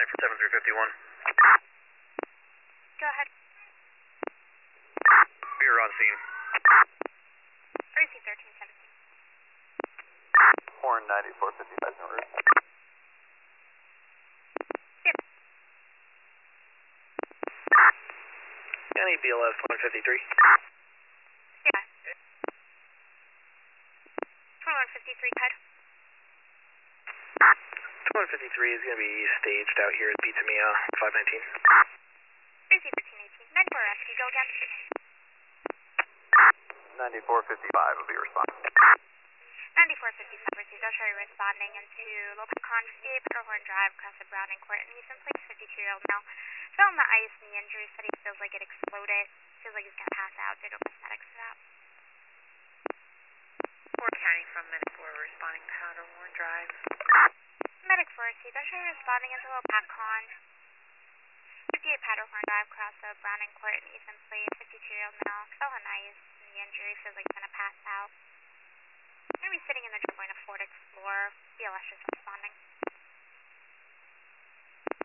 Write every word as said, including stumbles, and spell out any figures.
for seven three five one. Go ahead. We're on scene. R C thirteen seventeen. Horn ninety-four fifty-five en route. Yep. County B L S one fifty-three. Yeah. twenty-one fifty-three, Ted. twenty-one fifty-three is going to be staged out here at Pizza Mia five nineteen. R C thirteen eighteen. ninety-four F, can you go again? ninety-four fifty-five will be responding. ninety-four fifty-five received. I'll show you responding into Local Con fifty-eight Powderhorn Drive, across the Browning Court, and he's in place, fifty-two-year-old male. Fell on the ice, knee injury, said he feels like it exploded. Feels like he's going to pass out. Did no prosthetics for that. Four County from Medic four responding Powderhorn Drive. Medic four received. I'll show you responding into Local Con fifty-eight Powderhorn Drive, across the Browning Court, and he's in place, fifty-two-year-old male. Fell on ice, knee injury, feels like he's going to pass out. Going to be sitting in the driveway on a Ford Explorer. B L S just responding.